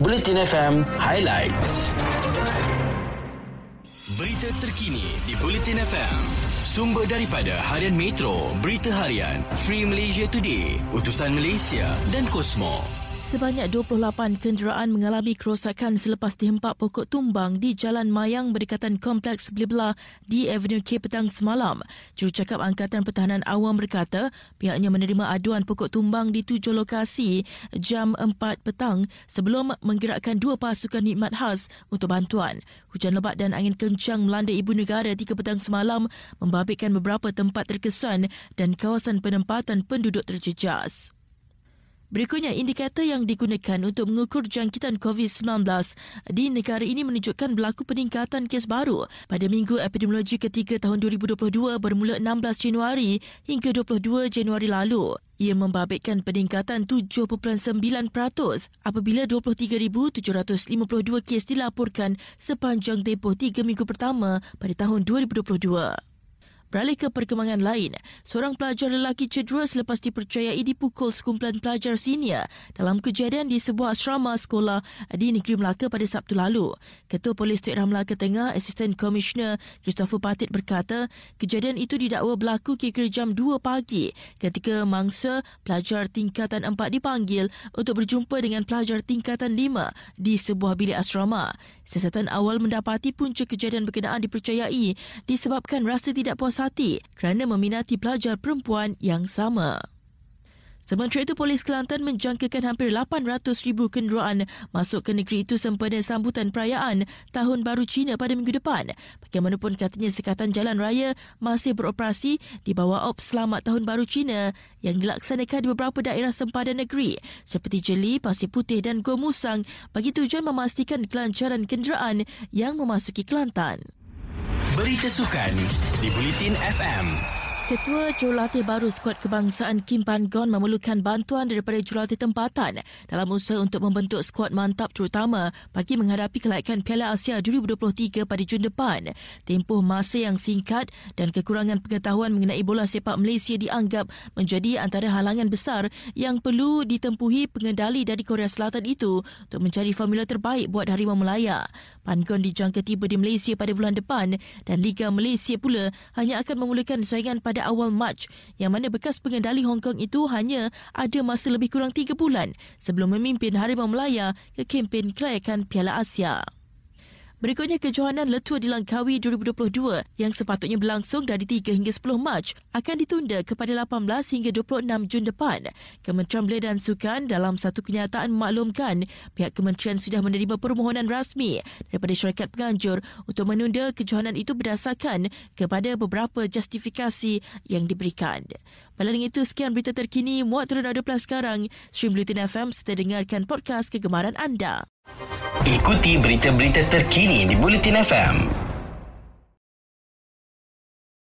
Bulletin FM Highlights. Berita terkini di Bulletin FM. Sumber daripada Harian Metro, Berita Harian, Free Malaysia Today, Utusan Malaysia dan Kosmo. Sebanyak 28 kenderaan mengalami kerosakan selepas dihempak pokok tumbang di Jalan Mayang berdekatan Kompleks Blibla di Avenue K petang semalam. Jurucakap Angkatan Pertahanan Awam berkata pihaknya menerima aduan pokok tumbang di 7 lokasi jam 4 petang sebelum menggerakkan 2 pasukan khidmat khas untuk bantuan. Hujan lebat dan angin kencang melanda ibu negara 3 petang semalam membabitkan beberapa tempat terkesan dan kawasan penempatan penduduk terjejas. Berikutnya, indikator yang digunakan untuk mengukur jangkitan COVID-19 di negara ini menunjukkan berlaku peningkatan kes baru pada minggu epidemiologi ketiga tahun 2022 bermula 16 Januari hingga 22 Januari lalu. Ia membabitkan peningkatan 7.9% apabila 23,752 kes dilaporkan sepanjang tempoh 3 minggu pertama pada tahun 2022. Beralih ke perkembangan lain, seorang pelajar lelaki cedera selepas dipercayai dipukul sekumpulan pelajar senior dalam kejadian di sebuah asrama sekolah di Negeri Melaka pada Sabtu lalu. Ketua Polis Tuk Irham Melaka Tengah, Asisten Komisioner Christopher Patit berkata, kejadian itu didakwa berlaku kira-kira jam 2 pagi ketika mangsa pelajar tingkatan 4 dipanggil untuk berjumpa dengan pelajar tingkatan 5 di sebuah bilik asrama. Siasatan awal mendapati punca kejadian berkenaan dipercayai disebabkan rasa tidak puas hati kerana meminati pelajar perempuan yang sama. Sementara itu, Polis Kelantan menjangkakan hampir 800,000 kenderaan masuk ke negeri itu sempena sambutan perayaan Tahun Baru Cina pada minggu depan. Bagaimanapun katanya sekatan jalan raya masih beroperasi di bawah Ops Selamat Tahun Baru Cina yang dilaksanakan di beberapa daerah sempadan negeri seperti Jeli, Pasir Putih dan Gua Musang bagi tujuan memastikan kelancaran kenderaan yang memasuki Kelantan. Berita sukan di Bulletin FM. Ketua Jurulatih baru skuad kebangsaan Kim Pan Gon memerlukan bantuan daripada jurulatih tempatan dalam usaha untuk membentuk skuad mantap terutama bagi menghadapi kelayakan Piala Asia 2023 pada Jun depan. Tempoh masa yang singkat dan kekurangan pengetahuan mengenai bola sepak Malaysia dianggap menjadi antara halangan besar yang perlu ditempuhi pengendali dari Korea Selatan itu untuk mencari formula terbaik buat Harimau Melaya. Pan Gon dijangka tiba di Malaysia pada bulan depan dan Liga Malaysia pula hanya akan memulakan saingan pada awal Mac yang mana bekas pengendali Hong Kong itu hanya ada masa lebih kurang 3 bulan sebelum memimpin Harimau Melaya ke kempen kelayakan Piala Asia. Berikutnya, kejohanan Letua di Langkawi 2022 yang sepatutnya berlangsung dari 3 hingga 10 Mac akan ditunda kepada 18 hingga 26 Jun depan. Kementerian Belia dan Sukan dalam satu kenyataan memaklumkan pihak kementerian sudah menerima permohonan rasmi daripada syarikat penganjur untuk menunda kejohanan itu berdasarkan kepada beberapa justifikasi yang diberikan. Paling itu, sekian berita terkini muat turun ada plus sekarang. Stream Bulletin FM serta dengarkan podcast kegemaran anda. Ikuti berita-berita terkini di Bulletin FM.